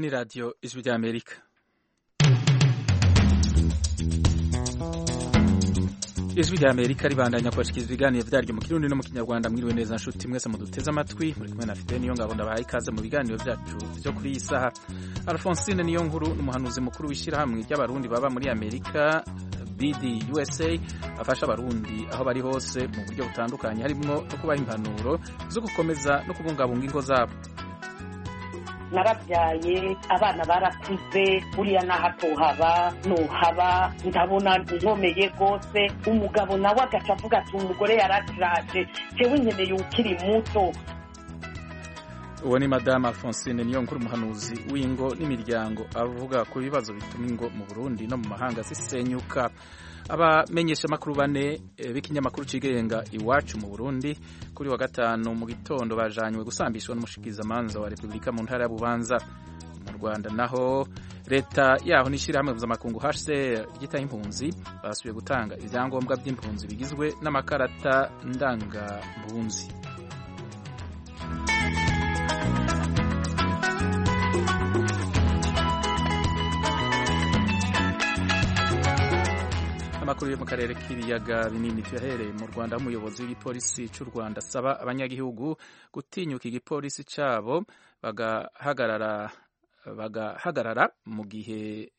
ni Radio Ijwi ry'Amerika. Ijwi ry'Amerika ribandanya kubashikiriza ibiganiro vyaryo mu Kirundi no mu Kinyarwanda. Mwiriwe neza nshuti mwese muduteze amatwi, muri kumwe na Fidel Niyongabo ndabahaye ikaze mu biganiro vyacu vyo kuri iyi saha. Alphonsine Niyonkuru n'umuhanuzi mukuru w'ishirahamwe ry'abarundi baba muri Amerika BD USA afasha abarundi aho bari hose mu buryo butandukanye, harimwo no kubaha impanuro zo gukomeza no kubungabunga ingo zabo. Narabyaye abana barakuze, buriya nahatohaba nohaba ndabona nkomeye rwose, umugabo nawe agaca avuga ati umugore yarashaje, jewe nkeneye ukiri muto. Uwo ni Madame Alphonsine Niyonkuru, umuhanuzi w'ingo n'imiryango, avuga ku bibazo bituma ingo mu Burundi no mu mahanga zisenyuka. Abamenyesha makuru bane b'ikinyamakuru cigenga Iwacu mu Burundi kuri wa gatanu mu gitondo bajanywe gusambishwa n'umushikizamanza wa Republika mu ntara ya Bubanza. Mu Rwanda naho leta yaho n'ishirahamwe mpuzamakungu HCR ryitaye impunzi basubiye gutanga ivyangombwa by'impunzi bigizwe n'amakarata ndangampunzi. Amakuru yo mu karere k'ibiyaga binini tuyahereye mu Rwanda, umuyobozi w'igipolisi cy'u Rwanda asaba abanyagihugu gutinyuka igipolisi cabo bagahagarara mu gihe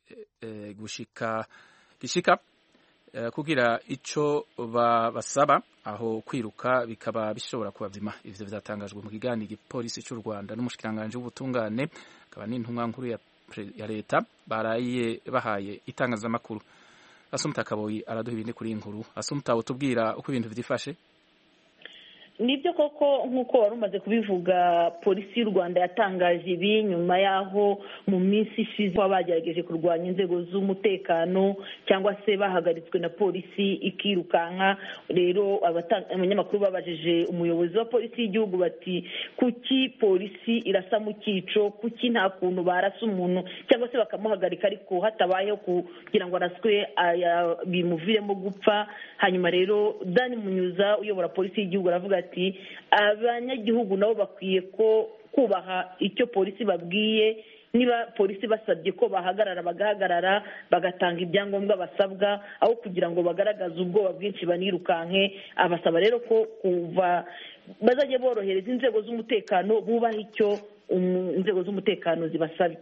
gishika kugira ico basaba aho kwiruka bikaba bishobora kubazima. Ivyo vyatangajwe mu kiganiro igipolisi cy'u Rwanda n'umushikiranganje w'ubutungane akaba n'intumwa nkuru ya leta baraye bahaye itangazamakuru. Asumta Kaboyi araduha ibindi kuri inkuru. Asumta, utubwira uko ibintu vyifashe? Nibyo koko nk'uko wari umaze kubivuga, polisi y'u Rwanda yatangaje ibi nyuma yaho mu minsi ishize bagerageje kurwanya inzego z'umutekano cyangwa se bahagaritswe na polisi ikirukanka. Rero abanyamakuru babajije umuyobozi wa polisi y'igihugu bati kuki polisi irasa mu cyico, kuki nta kuntu barasa umuntu cyangwa se bakamuhagarika ariko hatabayeho kugira ngo araswe bimuviremo gupfa. Hanyuma rero Dani Munyuza uyobora polisi y'igihugu aravuga ati abanyagihugu nabo bakwiye ko kubaha icyo polisi babwiye. Niba polisi basabye ko bahagarara bagahagarara, bagatanga ibyangombwa basabwa aho kugira ngo bagaragaze ubwoba bwinshi banirukanke. Abasaba rero ko kuva bazajye borohereza inzego z'umutekano, bubaha icyo inzego z'umutekano zibasabye.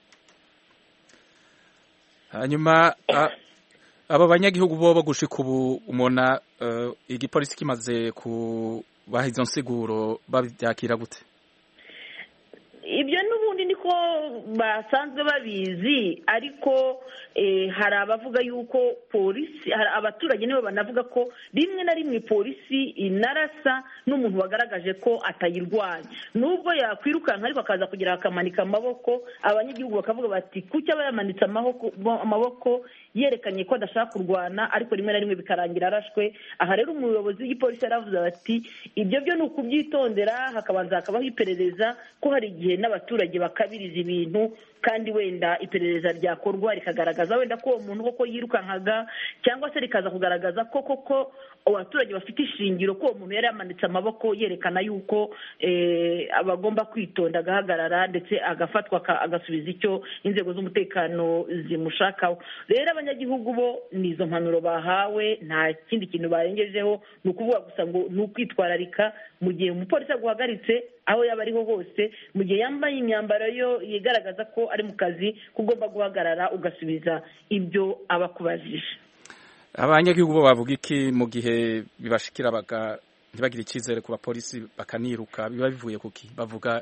Hanyuma abo banyagihugu bo gushika ubu umona igipolisi kimaze kubaha izo nsiguro babyakira gute? Ibyo n'ubundi niko basanzwe babizi, ariko hari abavuga yuko polisi, hari abaturage nibo banavuga ko rimwe na rimwe polisi inarasa n'umuntu wagaragaje ko atayirwanya, nubwo yakwirukanka ariko akaza kugira akamanika amaboko. Abanyagihugu bakavuga bati kuki aba yamanitse amaboko yerekanye ko adashaka kurwana, ariko rimwe na rimwe bikarangira arashwe. Aha rero umuyobozi w'igipolisi yaravuze ati ibyo byo ni ukubyitondera, hakabanza hakabaho iperereza ko hari igihe n'abaturage bakabiriza ibintu kandi wenda iperereza ryakorwa rikagaragaza wenda ko uwo muntu koko yirukankaga, cyangwa se rikaza kugaragaza ko koko abaturage bafite ishingiro ko uwo muntu yari yamanitse amaboko yerekana yuko abagomba kwitonda agahagarara ndetse agafatwa agasubiza icyo inzego z'umutekano zimushakaho. Rero abanyagihugu bo nizo mpanuro bahawe, nta kindi kintu barengejeho, ni ukuvuga gusa ngo ni ukwitwararika mu gihe umupolisi aguhagaritse aho yaba ariho hose, mu gihe yambaye imyambaro yo yigaragaza ko ari mu kazi, kugomba guhagarara ugasubiza ibyo abakubajije. Abanyagihugu bo bavuga iki mu gihe bibashikira ntibagire icyizere ku bapolisi bakaniruka? Biba bivuye kuki? Bavuga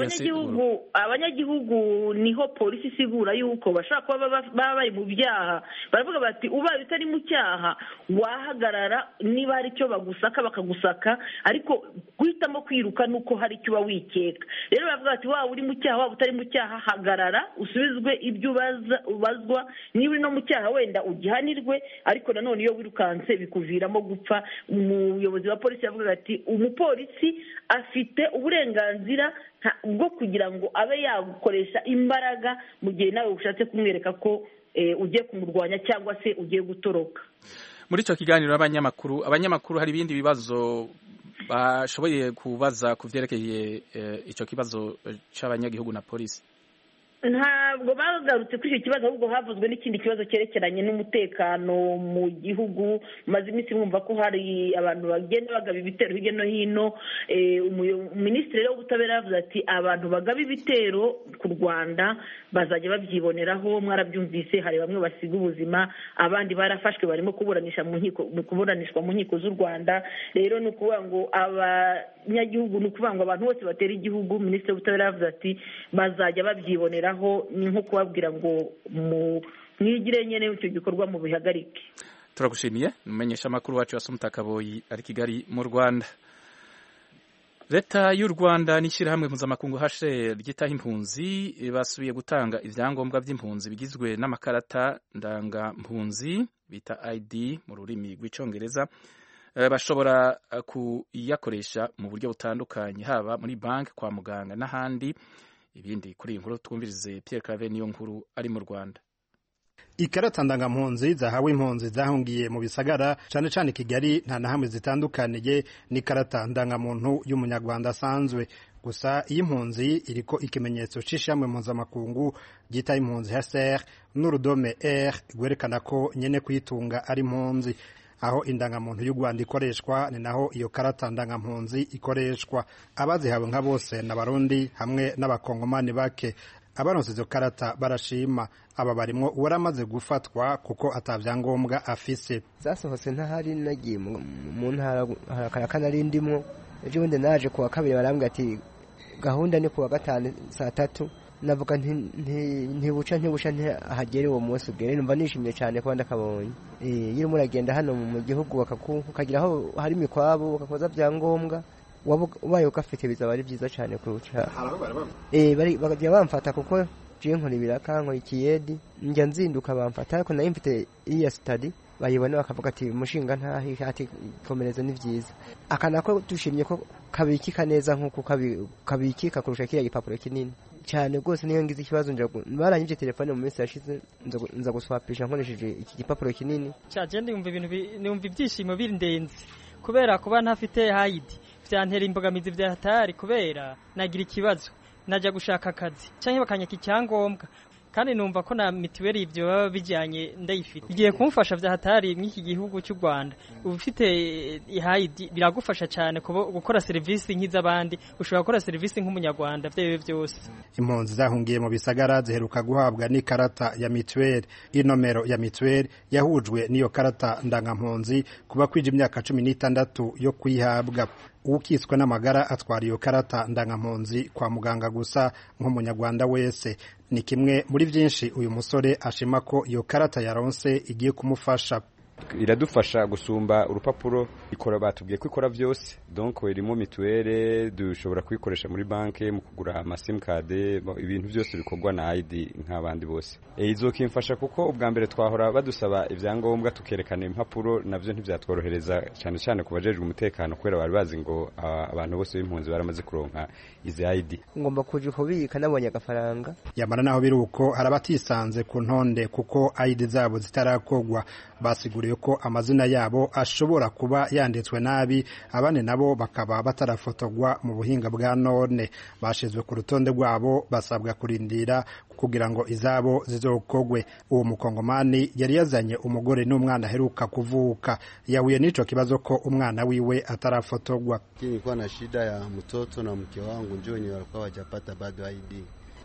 abanyagihugu niho polisi isigura yuko bashaka kuba baba bari mu byaha. Baravuga bati ubaye utari mu cyaha wahagarara, niba hari icyo bagusaka bakagusaka, ariko guhitamo kwiruka nuko hari icyo uba wikeka. Rero baravuga bati waba uri mu cyaha waba utari mu cyaha, hagarara usubizwe ibyo ubazwa. Niba uri no mu cyaha wenda ugihanirwe, ariko nanone iyo wirukanse bikuviramo gupfa. Umuyobozi wa polisi yavuga ati umupolisi afite uburenganzira bwo kugira ngo abe yagukoresha imbaraga mu gihe nawe ushatse kumwereka ko ugiye kumurwanya cyangwa se ugiye gutoroka. Muri icyo kiganiro abanyamakuru hari ibindi bibazo bashoboye kubaza ku byerekeye icyo kibazo cy'abanyagihugu na polisi? ntabwo bagarutse kuri icyo kibazo, ahubwo havuzwe n'ikindi kibazo cyerekeranye n'umutekano mu gihugu. Maze iminsi mwumva ko hari abantu bagenda bagaba ibitero hirya no hino. Minisitiri w'ubutabera yavuze ati abantu bagaba ibitero ku Rwanda bazajya babyiboneraho. Mwarabyumvise, hari bamwe basiga ubuzima, abandi barafashwe barimo kuburanishwa mu nkiko z'u Rwanda. Rero ni ukuvuga ngo abanyagihugu, ni ukuvuga ngo abantu bose batera igihugu, minisitiri w'ubutabera yavuze ati bazajya babyiboneraho. Ni nko kubabwira ngo mwigire nyine icyo gikorwa mu bihagarike. Turagushimiye. Mumenyesha amakuru wacu Asumta Kaboyi ari Kigali mu Rwanda. Leta y'u Rwanda n'ishyirahamwe mpuzamakungu HCR ryitaho impunzi basubiye gutanga ibyangombwa by'impunzi bigizwe n'amakarata ndangampunzi bita ID mu rurimi rw'icyongereza. Bashobora kuyakoresha mu buryo butandukanye, haba muri banki, kwa muganga n'ahandi. Ibindi kuri iyi nkuru twumvirize Pierre Claver niyo nkuru ari mu Rwanda. Ikarata ndangampunzi zahawe impunzi zahungiye mu bisagara cyane cyane Kigali nta na hamwe zitandukaniye n'ikarata ndangamuntu y'umunyarwanda asanzwe. Gusa iyi impunzi iriko ikimenyetso c'ishamwe mpuzamakungu ryita impunzi HCR n'urudome R gwerekana ko nyene kwitunga ari impunzi. Aho indangamuntu y'u Rwanda ikoreshwa ni naho iyo karata ndangampunzi ikoreshwa. Abazihawe nka bose n'abarundi hamwe n'abakongomani bake. Abaronse izo karata barashima. Aba barimo uwaramaze gufatwa kuko atavyangombwa afise. Zasohotse ntahari nagiye mu ntara harakana rindimwo. Ejo bundi naje kuwa kabiri barambwira ati gahunda ni kuwa gatanu saa 3. Navuga ntibuca hagere uwo munsi ugere. Numva nishimye cyane kuba ndakabonye. Iyo muragenda hano mu gihugu ukagira aho hari imikwabo ukakoza byangombwa ubaye ugafite bizaba ari byiza cyane kuruca. Bajya bamfata kuko je nkora ibiraka nkora ikiyedi njya nzinduka bamfata, ariko nayo mfite iya study bayibona bakavuga ati mushinga ntahi ati komereza ni byiza. Akanako dushimye ko kabikika neza nkuko kabikika kurusha kiriya gipapuro kinini cyane rwose. Niyo ngize ikibazo baranyije telefone mu minsi yashize nza guswapisha nkoresheje iki gipapuro kinini cyaje. Ndumva ibyishimo birindenze kubera kuba ntafite ID byantera imbogamizi bya hatari, kubera nagira ikibazo najya gushaka akazi cyangwa bakanyaka icyangombwa, kandi numva ko na mitiweli ibyo baba bijyanye ndayifite. Igiye kumfasha bya hatari mw'iki gihugu cy'u Rwanda. Ufite ID biragufasha cyane gukora serivisi nk'iz'abandi, ushobora gukora serivisi nk'umunyarwanda byewe byose. Impunzi zahungiye mu bisagara ziheruka guhabwa n'ikarata ya mitiweli. Inomero ya mitiweli yahujwe n'iyo karata ndangampunzi kuba kwije imyaka 16 yo kuyihabwa. Ukiswe n'amagara atwara iyo karata ndangampunzi kwa muganga gusa nk'umunyarwanda wese. Ni kimwe muri byinshi uyu musore ashima ko iyo karata yaronse igiye kumufasha. Iradufasha gusumba urupapuro ikora, batubwiye ko ikora byose. Donc irimo mituwele, dushobora kuyikoresha muri banke mu kugura ama sim card, ibintu byose bikorwa na ID nk'abandi bose. Izokimfasha kuko ubwa mbere twahora badusaba ibyangombwa tukerekana impapuro, navyo ntivyatworohereza cyane cyane kubajejwe umutekano, kubera bari bazi ngo abantu bose b'impunzi baramaze kuronka izi ID. Ngomba kuje kubika nabonye agafaranga. Yamara naho biruko harabatisanze ku ntonde kuko ID zabo zitarakogwa. Basiguriye ko amazina yabo ashobora kuba yanditswe nabi, abane nabo bakaba batarafotogwa mu buhinga bwa none. Bashizwe ku rutonde rwabo, basabwa kurindira kugira ngo izabo zizokogwe. Uwo mukongomani yari yazanye umugore n'umwana aheruka kuvuka. Yahuye n'ico kibazo ko umwana wiwe atarafotogwa. Nilikuwa na shida ya mtoto na mke wangu, ndio wenye walikuwa hawajapata bado ID.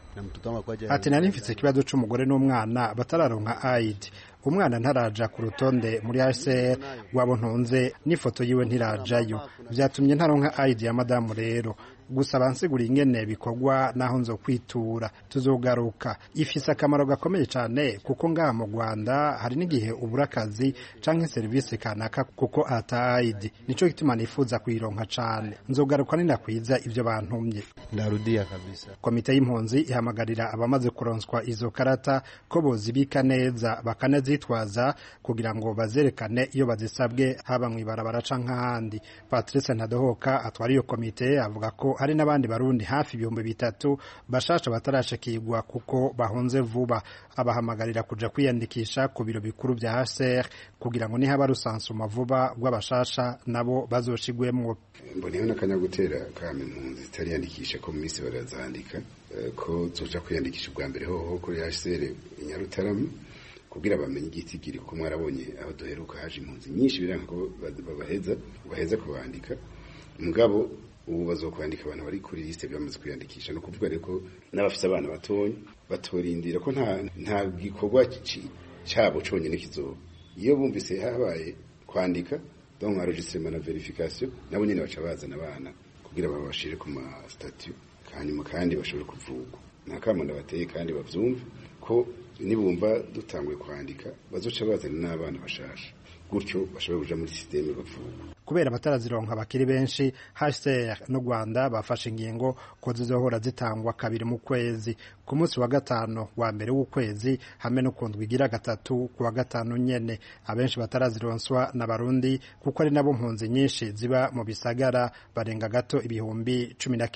Ati nari mfite ikibazo c'umugore n'umwana batararonka ID. Umwana ntaraja ku rutonde muri HCR wabo ntonze n'ifoto yiwe ntirajayo. Byatumye ntaronka ID ya madamu rero. Gusa bansigura ingene bikorwa naho nzo kwitura. Tuzogaruka. Ifise akamaro gakomeye cyane kuko ngaha mu Rwanda hari n'igihe ubura akazi canke service kanaka kuko ata ID. Nico gituma nifuza kuyironka cyane. Nzogaruka ninakwiza ivyo bantumye. Ndarudia kabisa. Komite y'impunzi ihamagarira abamaze kuronswa izo karata ko bozibika neza bakanazitwaza kugira ngo bazerekane iyo bazisabwe haba mu ibarabara canke ahandi. Patrice Ntadohoka atwara iyo komite avuga ko hari n'abandi barundi hafi 3,000 bashasha batarashikirwa kuko bahunze vuba. Abahamagarira kuja kwiyandikisha ku biro bikuru vya HCR kugira ngo nihaba rusansuma vuba rw'abashasha nabo bazoshigwemwo. Mboneyeho n'akanya gutera kame impunzi zitariyandikisha ko mu minsi barazandika ko zoja kwiyandikisha ubwa mbere hoho kuri HCR Nyarutarama kugira bamenye igitigiri kuko mwarabonye aho duheruka haje impunzi nyinshi biranga ko baheza kubandika. Mugabo ubu bazokwandika abantu bari kuri liste byamaze kwiyandikisha no kuvuga reko n'abafite abana batonya batorindira ko nta gikorwa cyabo conyene kizoba. Iyo bumvise habaye kwandika donc enregistrement na verification nabo nyene baca bazana abana kugira babashire ku ma statut hanyuma kandi bashobore kuvugwa. Nakamunda bateye kandi bavyumva ko nibumva dutanguye kwandika bazoca bazana n'abana bashasha gutyo bashobora kuja muri systeme bavugwa. Kubera batarazironka bakiri benshi, HCR no Rwanda bafashe ingingo ko zizohora zitangwa kabiri mu kwezi, ku munsi wa gatano wa mbere w'ukwezi hamwe no kundwa igira gatatu ku wa gatanu nyene. Abenshi batarazironswa na Barundi kuko ari nabo mpunzi nyinshi ziba mu bisagara barenga gato ibihumbi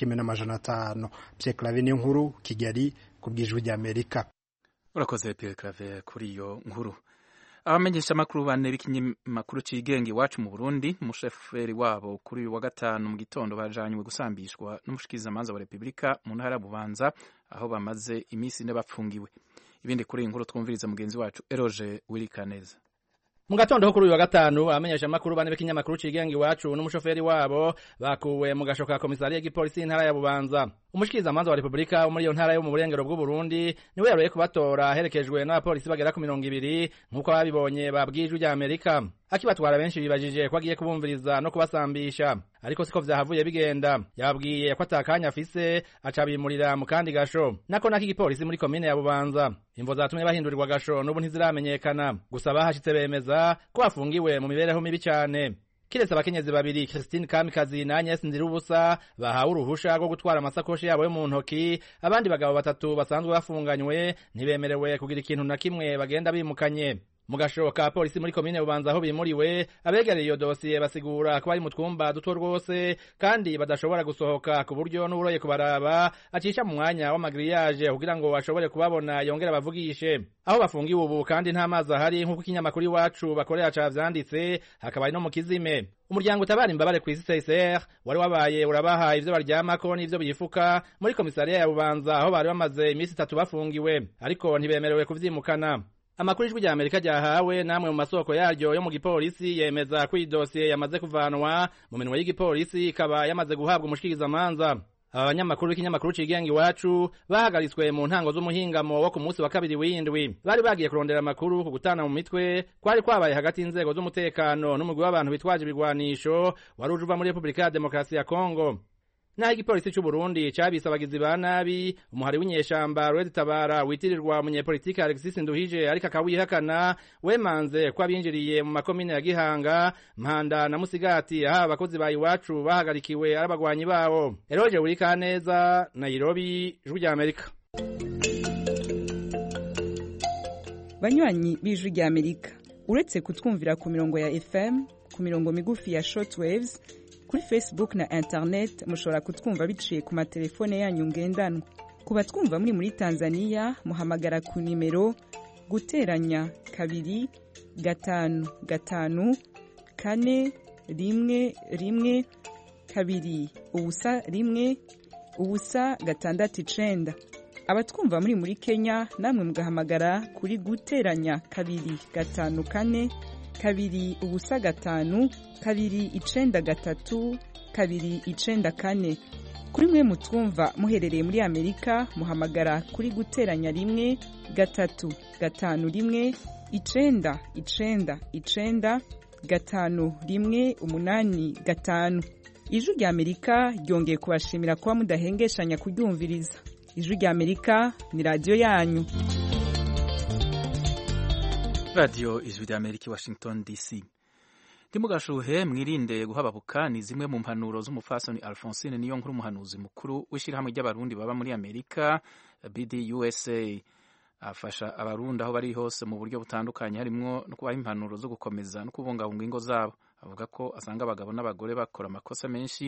11,500. Pierre Claver nkuru Kigali kubwijwe rya Amerika. Urakoze Pierre Claver kuri iyo nkuru. Abamenyesha makuru bane b'ikinyamakuru cigenga iwacu mu Burundi, umusheferi wabo kuri wa gatanu mu gitondo bajanywe gusambishwa n'umushikirizamanza wa Republika mu ntara ya Bubanza aho bamaze imisi ine bapfungiwe. Ibindi kuri inkuru twumviriza mugenzi wacu Eroge Wilikaneza. Mu gatondo kuri wa gatanu abamenyesha makuru bane b'ikinyamakuru cigenga iwacu n'umushoferi wabo bakuwe mu gasho ka komisariya y'igipolisi y'intara ya Bubanza. Umushikirizamanza wa Republika muri iyo ntara yo mu burengero bw'u Burundi niwe yaroye kubatora herekejwe n'abapolisi bagera ku 200 nk'uko babibonye babwijwe rya Amerika. Akibatwara benshi bibajije ko agiye kubumviriza no kubasambisha, ariko siko vyahavuye bigenda. Yabwiye ko atakanya afise acabimurira mu kandi gasho nako igipolisi muri komine ya Bubanza. Imvo zatumye bahindurirwa gasho n'ubu ntiziramenyekana, gusa bahashitse bemeza ko bafungiwe mu mibereho mibi cyane. Kiretse abakenyezi babiri Christine Kamikazi na Agnes Ndirubusa bahawe uruhusha rwo gutwara amasakoshi yabo yo mu ntoki, abandi bagabo batatu basanzwe bafunganywe ntibemerewe kugira ikintu na kimwe bagenda bimukanye. Mu gasho ka polisi muri komine Bubanza aho bimuriwe, abegereye iyo dosiye basigura ko bari mu twumba duto rwose kandi badashobora gusohoka ku buryo n'uburoye kubaraba acisha mu mwanya w'amagriyaje kugira ngo bashobore kubabona yongera bavugishe. Aho bafungiwe ubu kandi nta mazi ahari nk'uko ikinyamakuru iwacu bakorera cavyanditse, hakaba no mu kizime. Umuryango utabara imbabare ku isi CSR wari wabaye urabaha ivyo baryamako n'ivyo bifuka muri komisariya ya Bubanza aho bari bamaze imisi 3 bafungiwe, ariko ntibemerewe kuvyimukana. Amakuru ijwi rya Amerika ryahawe namwe mu masoko yaryo yo mu gipolisi yemeza ko idosiye yamaze kuvanwa mu minwe y'igipolisi ikaba yamaze guhabwa umushikirizamanza. Aba banyamakuru b'ikinyamakuru cigenga iwacu bahagaritswe mu ntango z'umuhingamo wo ku munsi wa kabiri w'indwi. Bari bagiye kurondera amakuru ku gutana mu mitwe kwari kwabaye hagati y'inzego z'umutekano n'umugwi w'abantu bitwaje ibigwanisho wari uje uva muri Republika ya Demokarasi ya Kongo. Naho igipolisi cy'u Burundi cabise abagizi ba nabi umuhari w'inyeshamba Red Tabara witirirwa umunyepolitiki Alexis Nduhije ariko akawihakana, wemanze ko abinjiriye mu makomine ya Gihanga, Mpanda na Musigati aho abakozi ba iwacu bahagarikiwe arabagwanyi bawo. Eroje Wilikaneza, Nairobi, Ijwi rya Amerika. Banywanyi b'Ijwi rya Amerika, uretse kutwumvira ku mirongo ya FM, ku mirongo migufi ya shortwaves, kuri Facebook na internet mushobora kutwumva biciye ku matelefone yanyu ngendanwa. Kuba twumva muri Tanzania muhamagara ku nimero guteranya 2 5 5 4 1 1 2 ubusa 1 ubusa 6 Abatwumva muri Kenya namwe mugahamagara kuri guteranya 2 5 4 2 ubusa 5 2 9 3 2 9 4. Kuri mwe mutwumva muherereye muri Amerika muhamagara kuri guteranya 1 3 5 1 9 9 9 5 1 8 5. Ijwi rya Amerika ryongeye kubashimira kuba mudahengeshanya kuryumviriza. Ijwi rya Amerika ni radio yanyu. Radio Ijwi rya Amerika, Washington DC. Ndimugashuhe mwirinde guhababuka ni zimwe mu mpanuro z'umufasoni Alphonsine niyo nkuru umuhanuzi mukuru w'ishirahamwe ry'abarundi baba muri Amerika BDUSA. Afasha abarundi aho bari hose mu buryo butandukanye harimo no kubaha impanuro zo gukomeza no kubungabunga ingo zabo. Avuga ko asanga abagabo n'abagore bakora amakosa menshi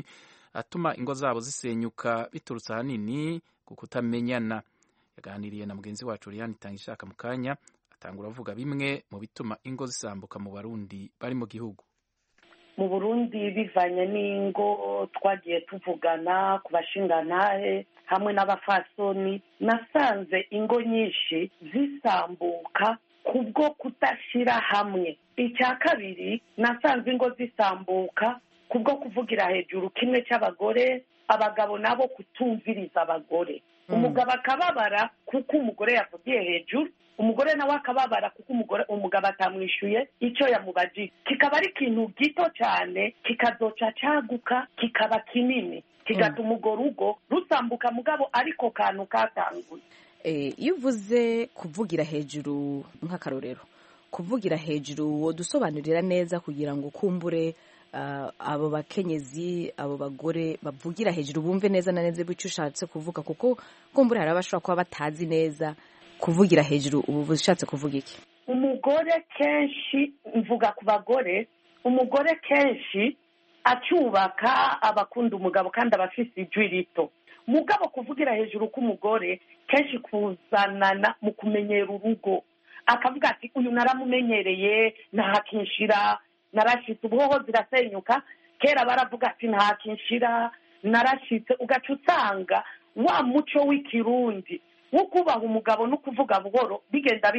atuma ingo zabo zisenyuka biturutse ahanini ku kutamenyana. Yaganiriye na mugenzi wacu Liliane Itangishaka mu kanya, atangura avuga bimwe mu bituma ingo zisambuka mu Barundi bari mu gihugu. Mu Burundi bivanye n'ingo twagiye tuvugana ku bashingantahe hamwe n'abafasoni, nasanze ingo nyinshi zisambuka kubwo kudashira hamwe. Icya kabiri, nasanze ingo zisambuka kubwo kuvugira hejuru kimwe cy'abagore, abagabo nabo kutumviriza abagore. Umugabo akababara kuko umugore yavugiye hejuru, umugore nawe akababara kuko umugabo atamwishuye icyo yamubajije. Kikaba ari ikintu gito cyane, kikazoca caguka kikaba kinini, kigatuma urwo rugo rusambuka mugabo ariko kantu katanguye. Iyo uvuze kuvugira hejuru nk'akarorero, kuvugira hejuru wodusobanurira neza kugira ngo kumbure abo bakenyezi, abo bagore bavugira hejuru bumve neza na neza icyo ushatse kuvuga, kuko kumbure hari abashobora kuba batazi neza kuvugira hejuru ubu ushatse kuvuga iki. Umugore kenshi, mvuga ku bagore, umugore kenshi acyubaka abakunda umugabo kandi abafise ijwi rito. Mugabo kuvugira hejuru k'umugore kenshi kuzanana mu kumenyera urugo, akavuga ati uyu naramumenyereye ntakinshira, narashitse ubuhoho zirasenyuka. Kera baravuga ati ntakinshira, narashitse. Ugaca usanga wa muco w'ikirundi wo kubaha umugabo no kuvuga buhoro bigenda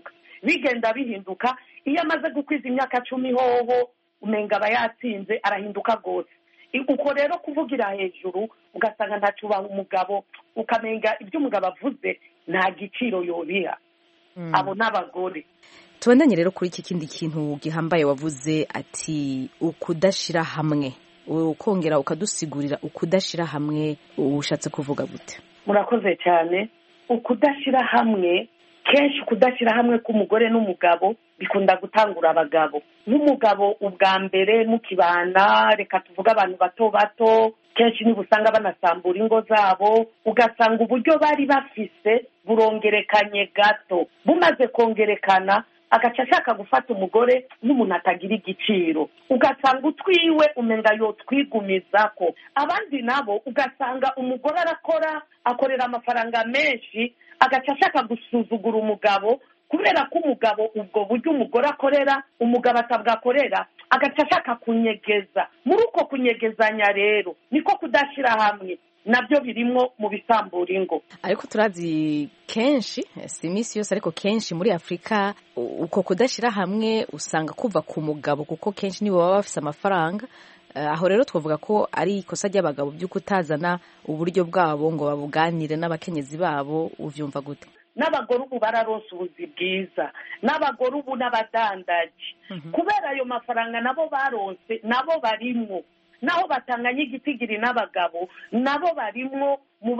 bihinduka. Iyo amaze gukwiza imyaka 10 hoho umenga aba yatsinze, arahinduka rwose. Uko rero kuvugira hejuru ugasanga ntacubaha umugabo, ukamenga ibyo umugabo avuze nta giciro yobiha. Abo n'abagore. Tubandanye rero kuri iki kindi kintu gihambaye wavuze, ati ukudashira hamwe, ukongera ukadusigurira ukudashira hamwe ushatse kuvuga gute? Murakoze cyane. Ukudashira hamwe, kenshi kudashira hamwe k'umugore n'umugabo bikunda gutangura abagabo. Nk'umugabo ubwa mbere mukibana, reka tuvuga abantu bato kenshi niba usanga banasambura ingo zabo, ugasanga uburyo bari bafise burongerekanye gato. Bumaze kongerekana agaca ashaka gufata umugore n'umuntu atagira igiciro, ugasanga utwiwe umenga yotwigumizako. Abandi nabo ugasanga umugore akorera amafaranga menshi, agaca ashaka gusuzugura umugabo kubera ko umugabo ubwo buryo umugore akorera umugabo atabwakorera, agaca ashaka kunyegeza. Muri uko kunyegezanya rero niko kudashira hamwe nabyo birimwo mu bisambura ingo. Ariko turazi kenshi, si imisi yose ariko kenshi muri Afrika uko kudashira hamwe usanga kuva ku mugabo, kuko kenshi nibo baba bafise amafaranga. Aho rero twavuga ko ari ikosa ry'abagabo byo kutazana uburyo bwabo ngo babuganire n'abakenyezi babo. Uvyumva gute? N'abagore ubu bararonse ubuzi bwiza, n'abagore ubu n'abadandaji. Kubera ayo mafaranga nabo baronse, nabo barimwo. Naho batanganye igitigiri n'abagabo, nabo barimwo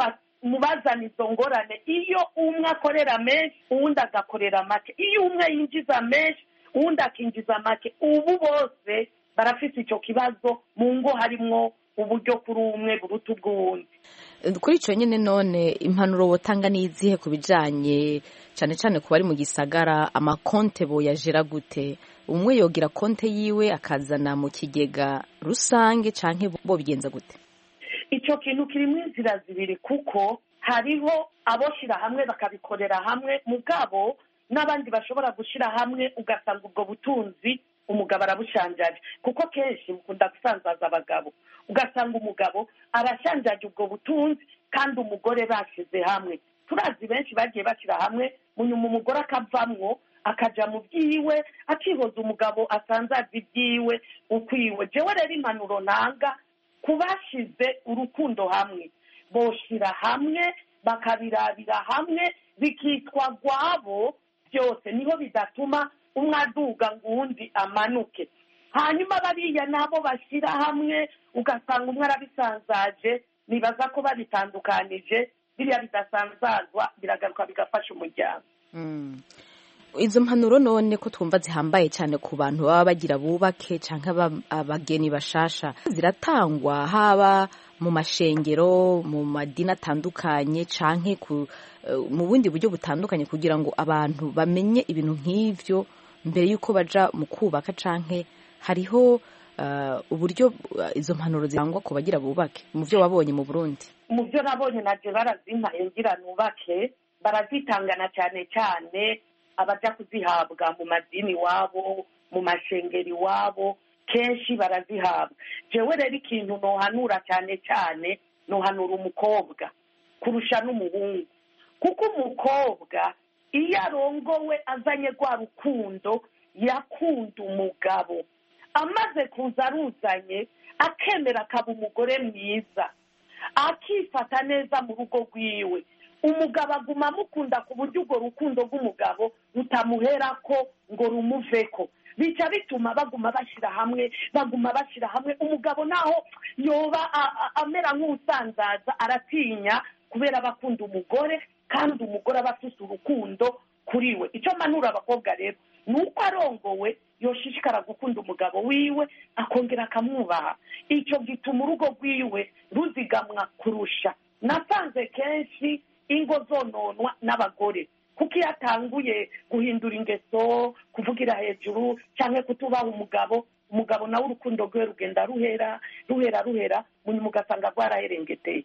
mu bazana izo ngorane. Iyo umwe akorera menshi uwundi agakorera make, iyo umwe yinjiza menshi uwundi akinjiza make, ubu bose barafite icyo kibazo mu ngo, harimwo uburyo kuri umwe buruta ubw'uwundi. Kuri icyo nyine none impanuro wotanga n'izihe ku bijanye cyane cyane ku bari mu gisagara, amakonte boyajera gute? Umwe yogira konte yiwe akazana mu kigega rusange canke bo bigenza gute? Icyo kintu kirimo inzira zibiri, kuko hariho aboshira hamwe bakabikorera hamwe, mugabo n'abandi bashobora gushira hamwe ugasanga ubwo butunzi umugabo arabushanjaje. Kuko kenshi mukunda gusanzaza abagabo, ugasanga umugabo arashanjaje ubwo butunzi kandi umugore bashize hamwe. Turazi benshi bagiye bashira hamwe, munyuma umugore akavamwo akaja mu byiwe, akihoza umugabo asanzaza ibyiwe ukwiwe. Jewe rero impanuro ntanga kubashize urukundo hamwe, boshira hamwe bakabirabira hamwe bikitwa gwabo byose, niho bidatuma umwe aduga ngo uwundi amanuke. Hanyuma bariya nabo bashira hamwe ugasanga umwe arabisanzaje, nibaza ko babitandukanije, biriya bidasanzazwa biragaruka bigafasha umuryango. Izo mpanuro none ko twumva zihambaye cyane ku bantu baba bagira bubake canke abageni bashasha, ziratangwa haba mu mashengero, mu madini atandukanye canke mu bundi buryo butandukanye, kugira ngo abantu bamenye ibintu nk'ivyo mbere yuko baja mu kubaka, canke hariho uburyo izo mpanuro zirangwa ku bagira bubake mu byo wabonye mu Burundi? Mu byo nabonye naje barazimpaye ngira nubake, barazitangana cyane cyane abaja kuzihabwa mu madini wabo, mu mashengeri wabo, kenshi barazihabwa. Jewe rero ikintu nohanura cyane cyane, nohanura umukobwa kurusha n'umuhungu, kuko umukobwa iyo arongowe azanye rwa rukundo, yakunda umugabo, amaze kuza aruzanye akemera akaba umugore mwiza, akifata neza mu rugo rwiwe, umugabo aguma amukunda ku buryo urwo rukundo rw'umugabo rutamuhera ko ngo rumuveko, bica bituma baguma bashyira hamwe. Umugabo naho yoba amera nk'usanzaza aratinya, kubera abakunda umugore, kandi umugore aba afite urukundo kuri we. Icyo mpanura abakobwa rero ni uko arongowe yoshishikara gukunda umugabo wiwe, akongera akamwubaha. Icyo gituma urugo rwiwe ruzigamwa kurusha. Nasanze kenshi ingo zononwa n'abagore, kuko iyo atanguye guhindura ingeso, kuvugira hejuru cyangwa kutubaha umugabo nawe urukundo rwe rugenda ruhera, munyuma ugasanga rwaraherengeteye.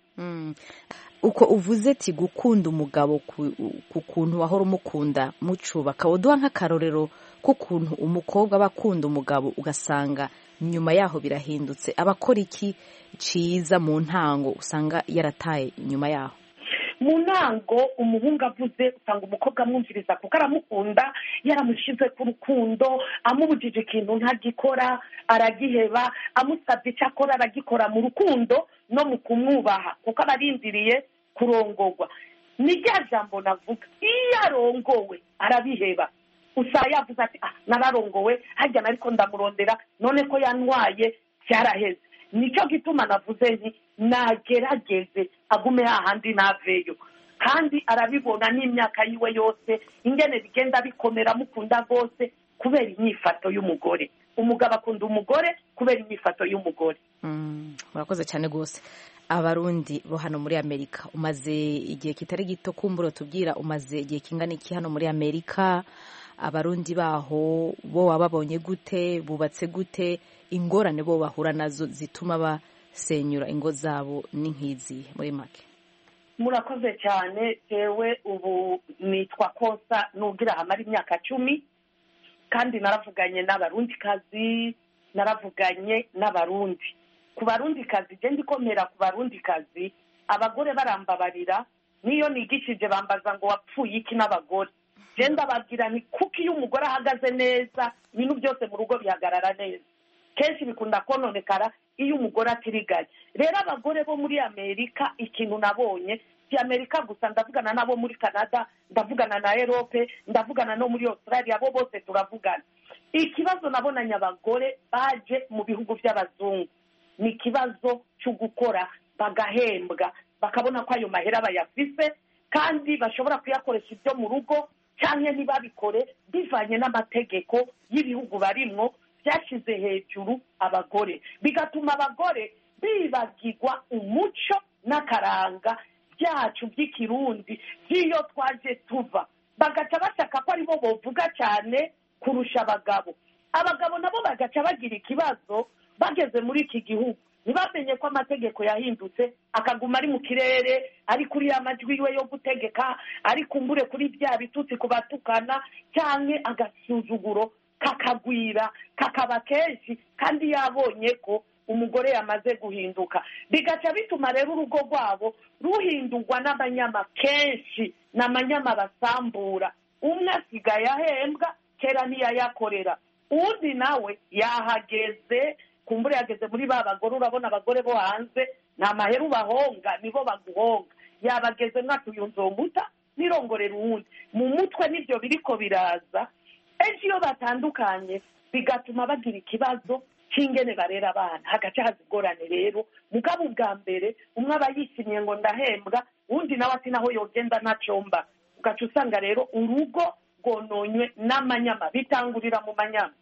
Uko uvuze ati gukunda umugabo ku kuntu wahora umukunda mucubaka, uduha nk'akarorero k'ukuntu umukobwa aba akunda umugabo ugasanga nyuma yaho birahindutse, abakora iki ciza mu ntango usanga yarataye nyuma yaho? Mu ntango umuhungu avuze usanga umukobwa amwumviriza kuko aramukunda, yaramushize ku rukundo, amubujije ikintu ntagikora aragiheba, amusabye icyo akora aragikora mu rukundo no mu kumwubaha, kuko aba arindiriye kurongorwa. Ni rya jambo navuga, iyo arongowe arabiheba, usanga yavuze ati nararongowe, hajya nariko ndamurondera, none ko yantwaye byaraheze. Nicyo gituma navuze nti nagerageze agume hahandi naveyo, kandi arabibona n'imyaka yiwe yose ingene bigenda bikomera, mukunda rwose kubera inyifato y'umugore. Umugabo akunda umugore kubera inyifato y'umugore. Murakoze cyane rwose. Abarundi bo hano muri Amerika, umaze igihe kitari gito, kumbura tubwira umaze igihe kingana iki hano muri Amerika? Abarundi baho bo wababonye gute, bubatse gute, ingorane bo bahura nazo zituma basenyura ingo zabo ni nk'izi muri make? Murakoze cyane. Jewe ubu nitwa Kosa nugira hamara imyaka 10, kandi naravuganye n'abarundikazi, naravuganye n'abarundi. Ku barundikazi je ndikomera ku barundikazi, abagore barambabarira, niyo nigishije bambaza ngo wapfuye iki n'abagore. Je ndababwira ni kuko iyo umugore ahagaze neza ibintu byose mu rugo bihagarara neza. Kenshi bikunda kononekara iyo umugore atirigaye. Rero abagore bo muri Amerika, ikintu nabonye si Amerika gusa, ndavugana nabo muri Canada, ndavugana na Europe, ndavugana no muri Australia, bo bose turavugana. Ikibazo nabonanye abagore baje mu bihugu by'abazungu ni ikibazo cyo gukora bagahembwa, bakabona ko ayo mahera bayafise kandi bashobora kuyakoresha ibyo mu rugo, cyangwa ntibabikore bivanye n'amategeko y'ibihugu barimwo byashize hejuru abagore, bigatuma abagore bibagirwa umuco n'akaranga byacu by'ikirundi by'iyo twaje tuva, bagaca bashaka ko aribo bovuga cyane kurusha abagabo. Abagabo nabo bagaca bagira ikibazo bageze muri iki gihugu, ntibamenye ko amategeko yahindutse, akaguma ari mu kirere, ari kuri ya majwi yiwe yo gutegeka, ari kumbure kuri bya bitutsi kubatukana, cyangwa agasuzuguro kakagwira kakaba kenshi, kandi yabonye ko umugore yamaze guhinduka, bigaca bituma rero urugo rwabo ruhindurwa n'abanyama kenshi, n'amanyama basambura. Umwe asigaye ahembwa, kera ntiyayakorera, undi nawe yahageze, kumbure yageze muri ba bagore. Urabona abagore bo hanze nta mahera ubahonga, nibo baguhonga. Yabageze mwatuye nzomuta nirongorera uwundi, mu mutwe nibyo biriko biraza. Ejo iyo batandukanye bigatuma bagira ikibazo cy'ingene barera abana, hagaca haza ingorane rero. Mugabo bwa mbere umwe aba yishimiye ngo ndahembwa, uwundi nawe ati naho yogenda ntacomba, ugaca usanga rero urugo rwononywe n'amanyama, bitangurira mu manyama.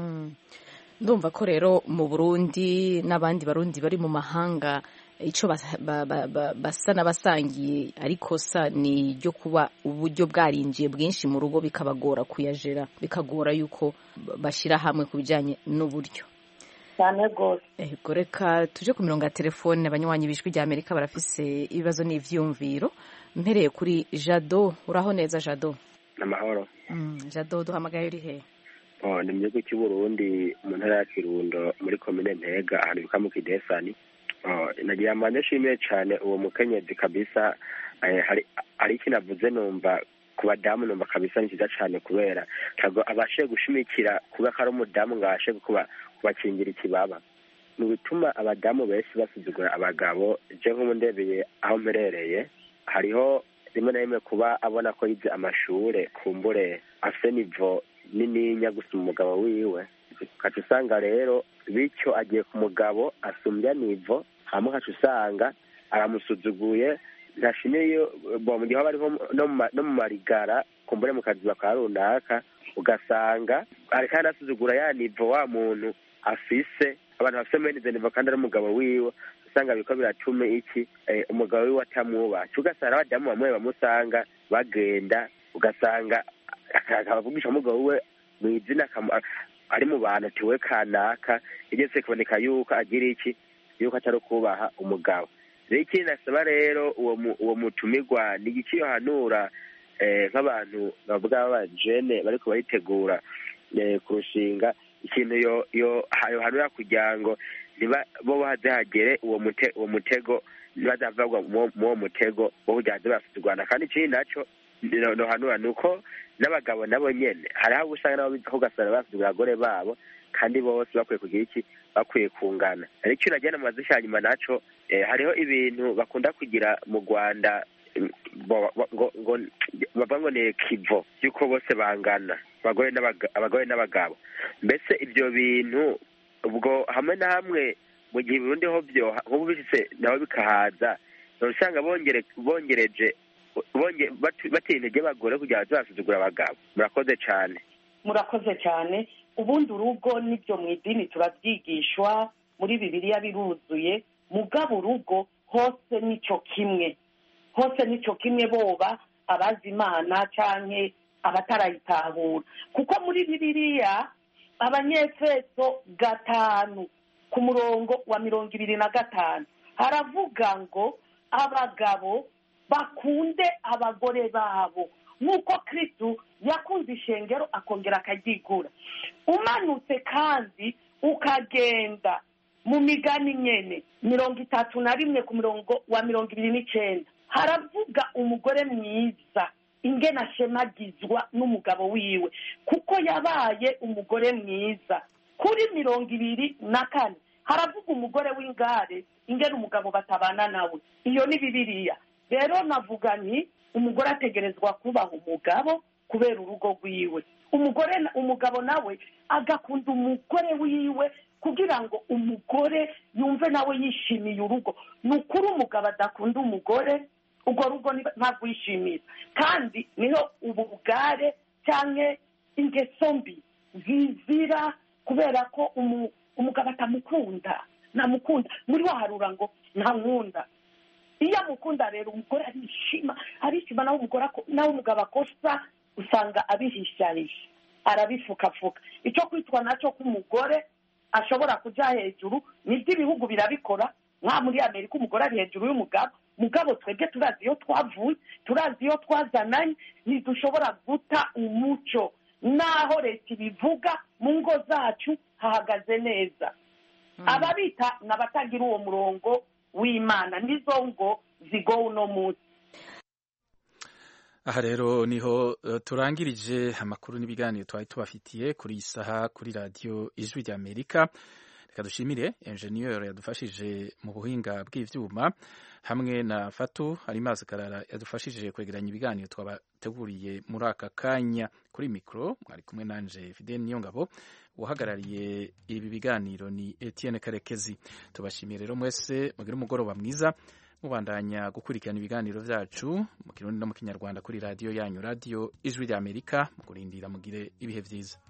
Ndumva ko rero mu Burundi n'abandi barundi bari mu mahanga icyo basa n'abasangiye, ariko sa ni ryo kuba uburyo bwarinjiye bwinshi mu rugo bikabagora kuyajera, bikagora yuko bashyira hamwe ku bijyanye n'uburyo. cyane rwose. Ego reka tuje ku mirongo ya telefone. Abanywanyi b'Ijwi rya Amerika barafise ibibazo n'ivyumviro. Mpereye kuri Jado. Uraho neza Jado? Amahoro. Jado duhamagaye uri he? Ni mu gihugu cy'u Burundi mu ntara ya Kirundo muri komine Ntega ahantu bita mu Kidesani. Nagira amande nshimiye cyane uwo mukenyezi kabisa. Hari ikintu avuze numva ku badamu numva kabisa ni cyiza cyane kubera ntabwo abashe gushimikira kuba ari umudamu ngo abashe kubakingira ikibaba. Mu bituma abadamu benshi basuzugura abagabo, je nk'umundebeye aho mperereye hariho rimwe na rimwe kuba abona ko yize amashure kumbure afite nivo nininya gusuma umugabo wiwe, ukaca usanga rero bityo agiye ku mugabo asumbya nivo, hama ukaca usanga aramusuzuguye ntashimiye mu gihe haba ariho no mu marigara kumbure mu kazi bakaba runaka, ugasanga ariko anasuzugura ya nivo wa muntu afise, abantu bafise mwene nivo kandi ari umugabo wiwe, usanga biko biratume iki umugabo wiwe atamwubaha. Ugasanga abadamu bamwe bamusanga bagenda, ugasanga akavugisha umugabo we mu izina ari mu bantu atiwe kanaka, igeze kuboneka yuko agira iki, yuko atari kubaha umugabo. Rero ikindi nasaba rero uwo mutumirwa ni iki yohanura nk'abantu bavuga b'abajene bariko baritegura kurushinga ikintu yohanura kugira ngo bo bazahagere uwo mutego ntibazavagwa muwo mutego wo kugira ngo basuzugurana. Kandi ikindi naco nohanura ni uko n'abagabo nabo nyene hariho abo usanga nabo biza ugasanga basuzugura abagore babo, kandi bose bakwiye kugira iki, bakwiye kungana. Ariko icyo nagira amazi cyanyuma naco hariho ibintu bakunda kugira mu Rwanda bavuga ngo ni kivo yuko bose bangana abagore n'abagabo. Mbese ibyo bintu ubwo hamwe na hamwe mu gihe Burundi ho byo nk'ubu bishitse nabo bikahaza, usanga bongereje batera intege abagore kugira ngo basuzugura abagabo. Murakoze cyane. Murakoze cyane. Ubundi urugo nibyo mu idini turabyigishwa, muri Bibiliya biruzuye, mugabo urugo hose nico kimwe, hose nico kimwe, boba abazi Imana canke abatarayitahura. Kuko muri Bibiliya Abanyefeso 5 ku murongo wa 25 haravuga ngo abagabo bakunde abagore babo nk'uko Kristo yakunze ishengero akongera akaryigura. Umanutse kandi ukagenda mu Migani nyene 31 ku murongo wa 29 haravuga umugore mwiza ingene ashemagizwa n'umugabo wiwe kuko yabaye umugore mwiza. Kuri 24 haravuga umugore w'ingare ingene umugabo batabana nawe. Iyo ni Bibiliya. Rero navuga nti umugore ategerezwa kubaha umugabo kubera urugo rwiwe, umugabo nawe agakunda umugore wiwe kugira ngo umugore yumve nawe yishimiye urugo. Nukuri umugabo adakunda umugore, urwo rugo ntabwo yishimira, kandi niho ubugare canke ingeso mbi zizira kubera ko umugabo atamukunda, ntamukunda. Muri waharura ngo ntankunda. Iyo amukunda rero umugore arishima nawe umugabo akosa usanga abihishahisha, arabifukafuka. Icyo kwitwa naco k'umugore ashobora kuja hejuru nibyo ibihugu birabikora. Nka muri Amerika umugore ari hejuru y'umugabo twebwe turazi iyo twavuye, turazi iyo twazananye, ntidushobora guta umuco. Naho leta ibivuga mu ngo zacu hahagaze neza. Ababita n'abatagira uwo murongo w'Imana nizo ngo zigowe uno munsi. Aha rero niho turangirije amakuru n'ibiganiro twari tubafitiye kuri iyi saha kuri radiyo Ijwi rya Amerika. Reka dushimire enjeniyeri yadufashije mu buhinga bw'ivyuma hamwe na Fatu Alimazi Karara yadufashije kwegeranya ibiganiro twabateguriye muri aka kanya. Kuri mikro mwari kumwe nanje Fidel Niyongabo, uhagarariye ibi biganiro ni Etienne Karekezi. Tubashimiye rero mwese mugire umugoroba mwiza, mubandanya gukurikirana ibiganiro vyacu mu Kirundi no mu Kinyarwanda kuri radiyo yanyu, radiyo Ijwi rya Amerika. Mu kurindira mugire ibihe vyiza.